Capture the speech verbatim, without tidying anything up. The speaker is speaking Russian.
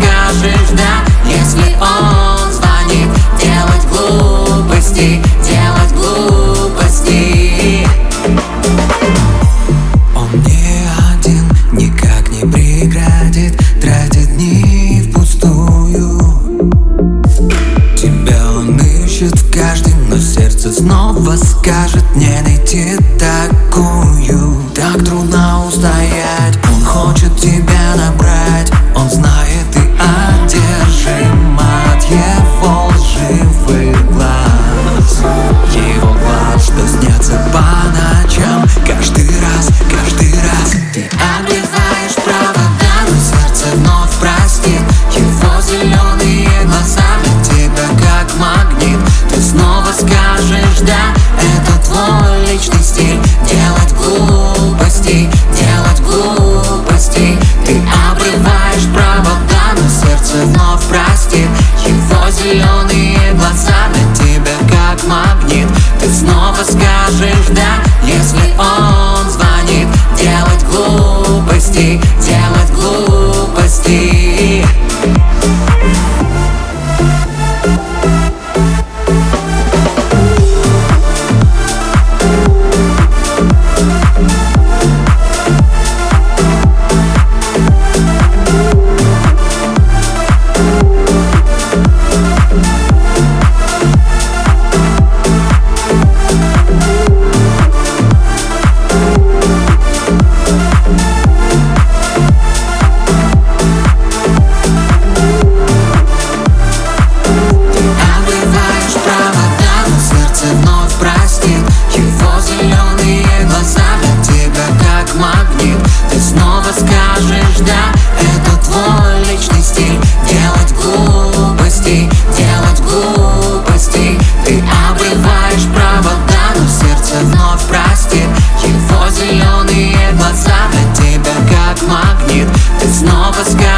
скажешь да, если он звонит. Делать глупости, делать глупости. Он не один, никак не преградит, тратит дни впустую. Тебя он ищет в каждом, но сердце снова скажет: не найти такую. Так трудно устоять, он хочет тебя набрать. Он знает, ты одержим от его лживых глаз. Его глаз, что снятся по ночам. Каждый раз, каждый раз Ты обрываешь провода, но сердце вновь простит. Его зеленые глаза для тебя как магнит. Ты снова скажешь да, это твой личный стиль. Делать глупости, делать глупости. Ты обрываешь провода, но сердце вновь простит. Его зеленые глаза для тебя как магнит. Ты снова скажешь да, если он звонит. Делать глупости, делать глупости. Ты снова скажешь да, это твой личный стиль. Делать глупости, делать глупости. Ты обрываешь провода, но сердце вновь простит. Его зеленые глаза для тебя как магнит. Ты снова скажешь